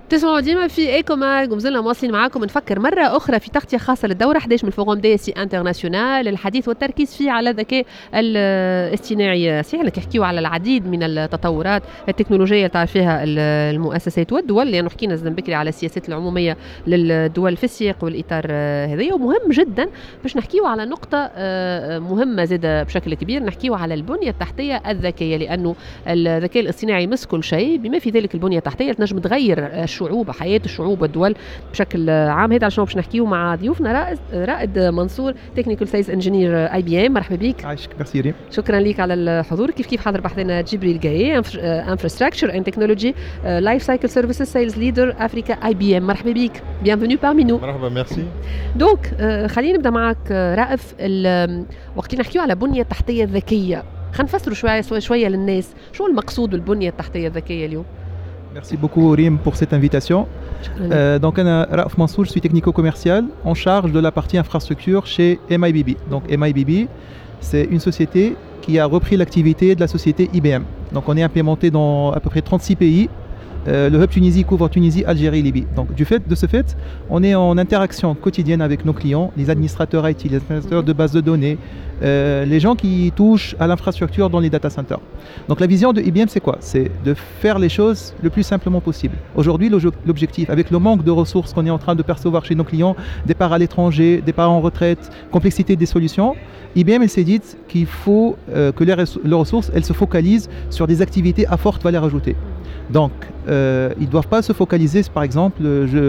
تسمعوا ديما في ايكو ماج ومازلنا مواصلين معاكم. نفكر مرة أخرى في تغطية خاصة للدورة 11 من الفوروم دي سي انترناسيونال، الحديث والتركيز فيه على الذكاء الاصطناعي. صحيح انك يحكيوا على العديد من التطورات التكنولوجية اللي تعرف فيها المؤسسات والدول، لأنه حكينا زين بكري على السياسات العمومية للدول في السياق والإطار هذايا، ومهم جدا باش نحكيوا على نقطة مهمة زادة بشكل كبير، نحكيوا على البنية التحتية الذكية، لأنه الذكاء الاصطناعي يمس كل شيء بما في ذلك البنية التحتية تنجم تغير الشعوب، حياة الشعوب والدول بشكل عام. هذا عشان باش نحكيو مع ضيوفنا رائد منصور تكنيكال سيلز انجينير اي بي ام. مرحبا بك. عايشك. ميرسي ريم. شكرا لك على الحضور. كيف حاضر بحثنا جبريل جاي انفراستراكشر اند تكنولوجي لايف سايكل سيرفيسز سيلز ليدر افريكا اي بي ام. مرحبا بك. بيانفونو بارمي نو. مرحبا. ميرسي. دونك خلينا نبدا معك رائف. وقت نحكيو على بنية تحتية ذكية، خلينا نفسروا شوية للناس شو المقصود بالبنية التحتية الذكية اليوم. Merci beaucoup Rim pour cette invitation. Donc Raouf Mansour, je suis technico-commercial en charge de la partie infrastructure chez MIBB. Donc MIBB, c'est une société qui a repris l'activité de la société IBM. Donc on est implémenté dans à peu près 36 pays. Le hub Tunisie couvre Tunisie, Algérie, Libye. Donc de ce fait, on est en interaction quotidienne avec nos clients, les administrateurs IT, les administrateurs de bases de données, les gens qui touchent à l'infrastructure dans les data centers. Donc la vision de IBM, c'est quoi? C'est de faire les choses le plus simplement possible. Aujourd'hui, l'objectif, avec le manque de ressources qu'on est en train de percevoir chez nos clients, départ à l'étranger, départ en retraite, complexité des solutions, IBM elle s'est dit qu'il faut que les ressources elles se focalisent sur des activités à forte valeur ajoutée. Donc, ils ne doivent pas se focaliser, par exemple,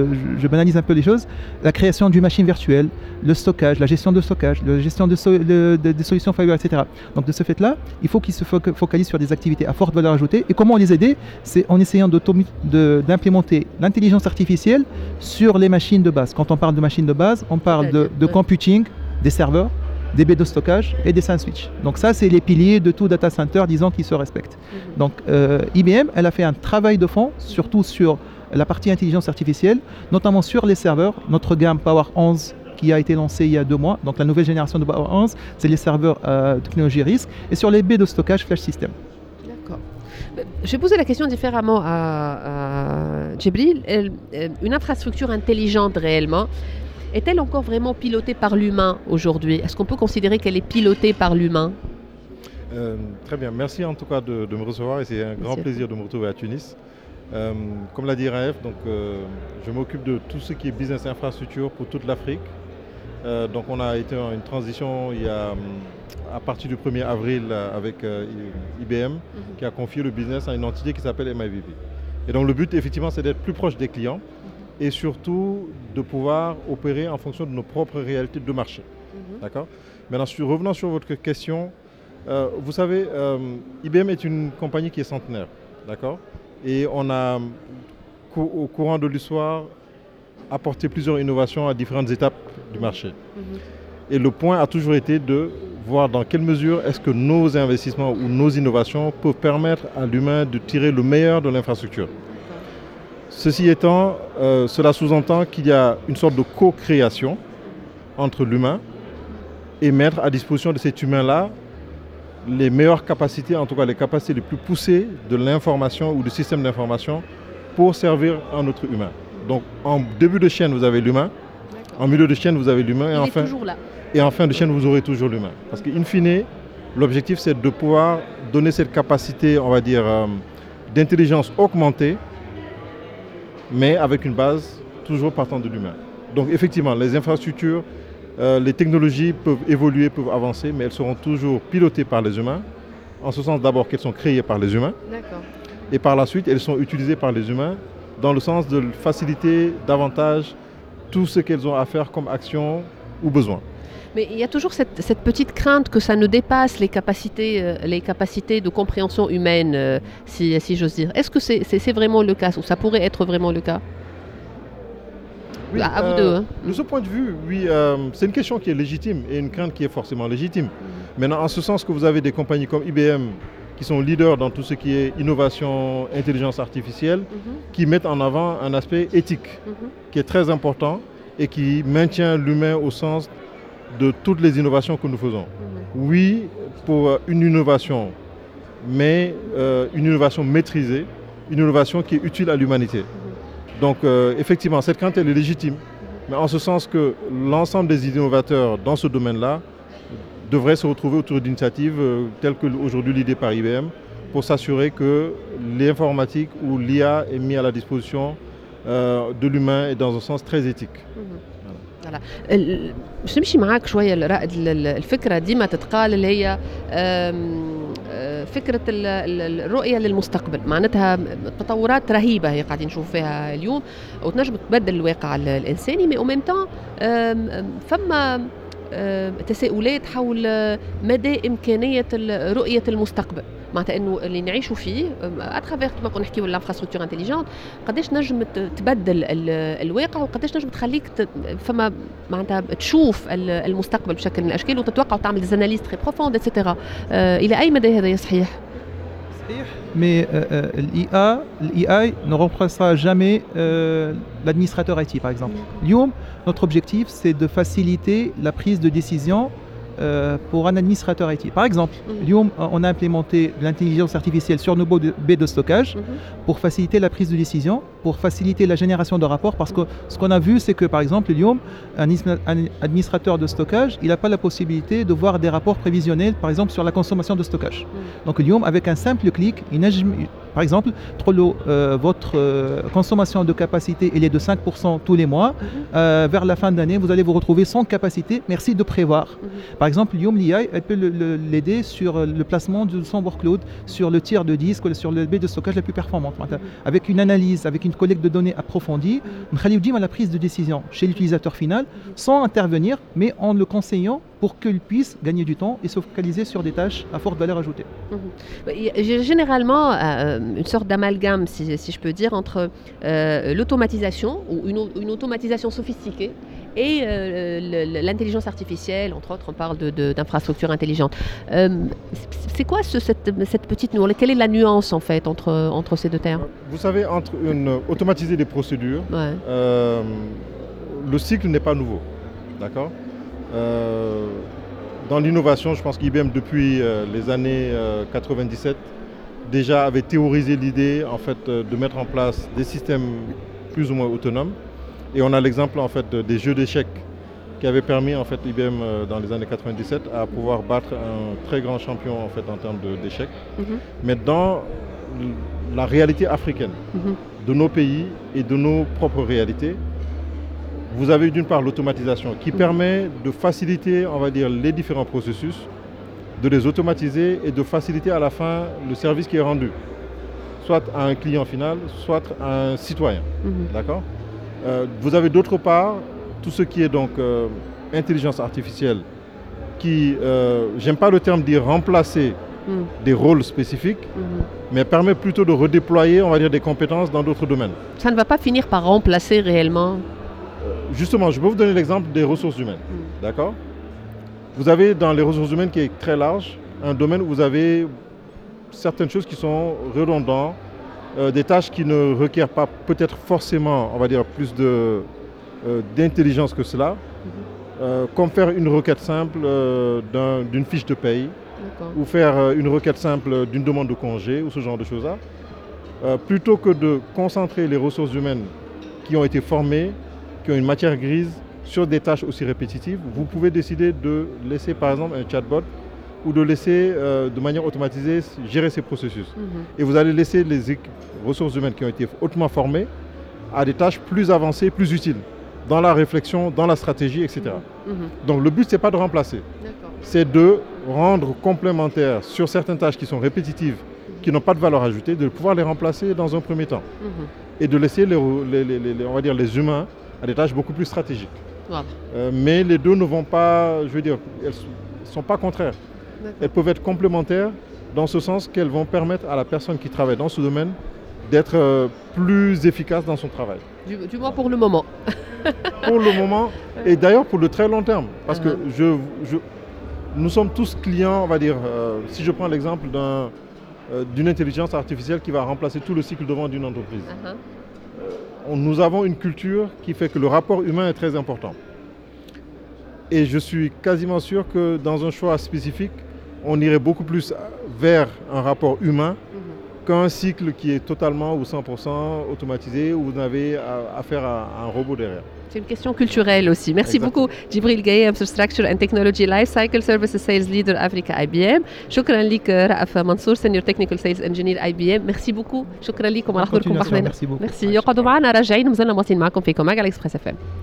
je banalise un peu les choses, la création d'une machine virtuelle, le stockage, la gestion de stockage, la gestion des solutions firewall, etc. Donc, de ce fait-là, il faut qu'ils se focalisent sur des activités à forte valeur ajoutée. Et comment les aider? C'est en essayant d'implémenter l'intelligence artificielle sur les machines de base. Quand on parle de machines de base, on parle de computing, des serveurs, des baies de stockage et des sandwich. Donc ça, c'est les piliers de tout data center, disons, qui se respectent. Donc IBM, elle a fait un travail de fond, surtout sur la partie intelligence artificielle, notamment sur les serveurs. Notre gamme Power 11 qui a été lancée il y a 2 mois, donc la nouvelle génération de Power 11, c'est les serveurs technologie RISC, et sur les baies de stockage Flash System. D'accord. Je vais poser la question différemment à Djibril. Une infrastructure intelligente réellement, est-elle encore vraiment pilotée par l'humain aujourd'hui? Est-ce qu'on peut considérer qu'elle est pilotée par l'humain? Très bien, merci en tout cas de me recevoir et c'est un grand plaisir de me retrouver à Tunis. Comme l'a dit Raef, donc, je m'occupe de tout ce qui est business infrastructure pour toute l'Afrique. Donc on a été en une transition à partir du 1er avril avec IBM qui a confié le business à une entité qui s'appelle MIBB. Et donc le but effectivement c'est d'être plus proche des clients et surtout de pouvoir opérer en fonction de nos propres réalités de marché. D'accord ? Maintenant, revenant sur votre question, vous savez, IBM est une compagnie qui est centenaire. D'accord ? Et on a, au courant de l'histoire, apporté plusieurs innovations à différentes étapes du marché. Et le point a toujours été de voir dans quelle mesure est-ce que nos investissements ou nos innovations peuvent permettre à l'humain de tirer le meilleur de l'infrastructure. Ceci étant, cela sous-entend qu'il y a une sorte de co-création entre l'humain et mettre à disposition de cet humain-là les meilleures capacités, en tout cas les capacités les plus poussées de l'information ou du système d'information pour servir un autre humain. Donc en début de chaîne, vous avez l'humain, en milieu de chaîne, vous avez l'humain et en fin de chaîne, vous aurez toujours l'humain. Parce qu'in fine, l'objectif c'est de pouvoir donner cette capacité, on va dire, d'intelligence augmentée, mais avec une base toujours partant de l'humain. Donc effectivement, les infrastructures, les technologies peuvent évoluer, peuvent avancer, mais elles seront toujours pilotées par les humains, en ce sens d'abord qu'elles sont créées par les humains, et par la suite, elles sont utilisées par les humains dans le sens de faciliter davantage tout ce qu'elles ont à faire comme action ou besoin. Mais il y a toujours cette petite crainte que ça ne dépasse les capacités de compréhension humaine, si j'ose dire. Est-ce que c'est vraiment le cas, ou ça pourrait être vraiment le cas? Oui, à vous deux. Hein. De ce point de vue, oui, c'est une question qui est légitime et une crainte qui est forcément légitime. Maintenant, en ce sens que vous avez des compagnies comme IBM qui sont leaders dans tout ce qui est innovation, intelligence artificielle, qui mettent en avant un aspect éthique qui est très important et qui maintient l'humain au sens de toutes les innovations que nous faisons. Oui, pour une innovation, mais une innovation maîtrisée, une innovation qui est utile à l'humanité. Donc effectivement, cette crainte elle est légitime, mais en ce sens que l'ensemble des innovateurs dans ce domaine-là devraient se retrouver autour d'initiatives telles qu'aujourd'hui l'idée par IBM pour s'assurer que l'informatique ou l'IA est mis à la disposition de l'humain et dans un sens très éthique. voilà. باش نمشي معاك شويه لرائد الفكره ديما تتقال اللي هي فكره الرؤيه للمستقبل، معناتها تطورات رهيبه هي قاعدين نشوف فيها اليوم وتنجم تبدل الواقع الانساني، مي او ميم طون فما تساؤلات حول مدى امكانيه رؤيه المستقبل، معناتها انه اللي نعيشوا فيه اترافير كما كنا نحكيو الانفراستركتور انتيليجنت قداش نجم تبدل الواقع وقداش نجم تخليك فما معناتها تشوف المستقبل بشكل من الاشكال وتتوقع وتعمل دي اناليز تري بروفوند اتسيتيرا. الى اي مدى هذا صحيح؟ Mais l'IA ne remplacera jamais l'administrateur IT, par exemple. Lyon, notre objectif, c'est de faciliter la prise de décision pour un administrateur IT. Par exemple, Lyon, on a implémenté l'intelligence artificielle sur nos baies de stockage pour faciliter la prise de décision, pour faciliter la génération de rapports, parce que ce qu'on a vu, c'est que, par exemple, Lyon, un administrateur de stockage, il n'a pas la possibilité de voir des rapports prévisionnels, par exemple, sur la consommation de stockage. Donc Lyon, avec un simple clic, par exemple, Trello, votre consommation de capacité, elle est de 5% tous les mois. Vers la fin d'année, vous allez vous retrouver sans capacité. Merci de prévoir. Par exemple, Lyon l'IA, elle peut l'aider sur le placement de son workload, sur le tiers de disque, sur le baie de stockage la plus performante. Avec une analyse, avec une collecte de données approfondie, on à la prise de décision chez l'utilisateur final, sans intervenir, mais en le conseillant pour qu'il puisse gagner du temps et se focaliser sur des tâches à forte valeur ajoutée. J'ai généralement une sorte d'amalgame, si je peux dire, entre l'automatisation ou une automatisation sophistiquée et l'intelligence artificielle, entre autres, on parle d'infrastructures intelligentes. C'est quoi cette petite nuance? Quelle est la nuance en fait entre ces deux termes? Vous savez, entre automatiser des procédures, le cycle n'est pas nouveau, d'accord? Dans l'innovation, je pense qu'IBM depuis les années 97 déjà avait théorisé l'idée en fait de mettre en place des systèmes plus ou moins autonomes. Et on a l'exemple en fait des jeux d'échecs qui avaient permis en fait IBM dans les années 97 à pouvoir battre un très grand champion en fait en termes d'échecs. Mais dans la réalité africaine de nos pays et de nos propres réalités, vous avez d'une part l'automatisation qui permet de faciliter, on va dire, les différents processus, de les automatiser et de faciliter à la fin le service qui est rendu, soit à un client final, soit à un citoyen. D'accord ? Vous avez d'autre part tout ce qui est donc intelligence artificielle qui, j'aime pas le terme dire remplacer des rôles spécifiques, mais permet plutôt de redéployer, on va dire, des compétences dans d'autres domaines. Ça ne va pas finir par remplacer réellement? Justement, je peux vous donner l'exemple des ressources humaines. D'accord ? Vous avez dans les ressources humaines qui est très large, un domaine où vous avez certaines choses qui sont redondantes, des tâches qui ne requièrent pas peut-être forcément, on va dire, plus d'intelligence que cela, comme faire une requête simple d'une fiche de paye, ou faire une requête simple d'une demande de congé, ou ce genre de choses-là. Plutôt que de concentrer les ressources humaines qui ont été formées, qui ont une matière grise, sur des tâches aussi répétitives, vous pouvez décider de laisser par exemple un chatbot ou de laisser de manière automatisée gérer ces processus. Et vous allez laisser les ressources humaines qui ont été hautement formées à des tâches plus avancées, plus utiles, dans la réflexion, dans la stratégie, etc. Donc le but, ce n'est pas de remplacer, c'est de rendre complémentaires sur certaines tâches qui sont répétitives, qui n'ont pas de valeur ajoutée, de pouvoir les remplacer dans un premier temps. Et de laisser on va dire, les humains à des tâches beaucoup plus stratégiques. Mais les deux ne vont pas, je veux dire, elles ne sont pas contraires. Elles peuvent être complémentaires dans ce sens qu'elles vont permettre à la personne qui travaille dans ce domaine d'être plus efficace dans son travail. Du moins pour le moment. Pour le moment, et d'ailleurs pour le très long terme. Parce que nous sommes tous clients, on va dire, si je prends l'exemple d'une intelligence artificielle qui va remplacer tout le cycle de vente d'une entreprise. Nous avons une culture qui fait que le rapport humain est très important. Et je suis quasiment sûr que dans un choix spécifique, on irait beaucoup plus vers un rapport humain qu'un cycle qui est totalement ou 100% automatisé où vous avez affaire à un robot derrière. C'est une question culturelle aussi. Merci Exactement. beaucoup Djibril Gaye, Structure and Technology Life Cycle Services Sales Leader Africa IBM. شكرا لك رأف منصور Senior Technical Sales Engineer IBM. Merci beaucoup. شكرا لكم على حضوركم Continuation, بحضنا. merci beaucoup. ميرسي. يقعدوا معنا راجعين مازلنا مواصلين معكم في كوماج على اكسبريس اف ام.